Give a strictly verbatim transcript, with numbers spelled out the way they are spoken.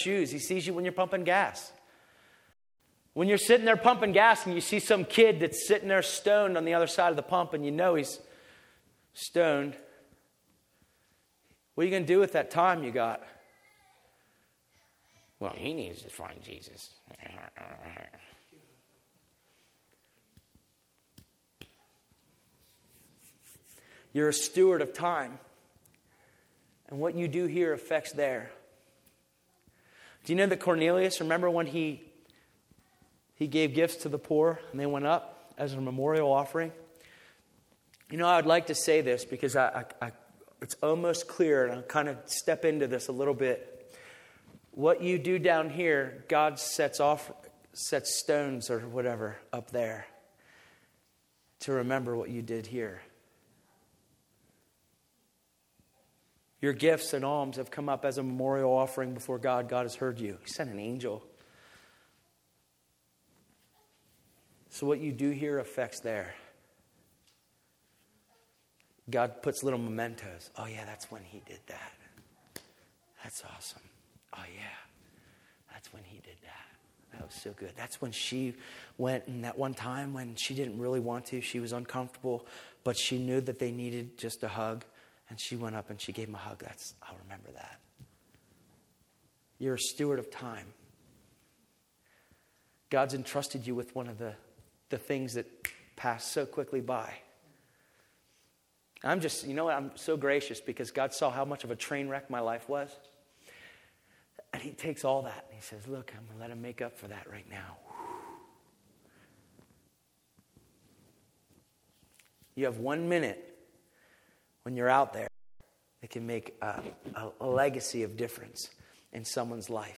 shoes. He sees you when you're pumping gas. When you're sitting there pumping gas and you see some kid that's sitting there stoned on the other side of the pump and you know he's stoned, what are you going to do with that time you got? Well, he needs to find Jesus. You're a steward of time. And what you do here affects there. Do you know that Cornelius, remember when he he gave gifts to the poor and they went up as a memorial offering? You know, I would like to say this because I, I, I it's almost clear, and I'll kind of step into this a little bit. What you do down here, God sets off sets stones or whatever up there to remember what you did here. Your gifts and alms have come up as a memorial offering before God. God has heard you. He sent an angel. So what you do here affects there. God puts little mementos. Oh yeah, that's when he did that. That's awesome. Oh yeah, that's when he did that. That was so good. That's when she went, and that one time when she didn't really want to, she was uncomfortable, but she knew that they needed just a hug. And she went up and she gave him a hug. That's, I'll remember that. You're a steward of time. God's entrusted you with one of the, the things that pass so quickly by. I'm just, you know what, I'm so gracious because God saw how much of a train wreck my life was. And he takes all that and he says, look, I'm going to let him make up for that right now. You have one minute when you're out there, it can make a, a, a legacy of difference in someone's life.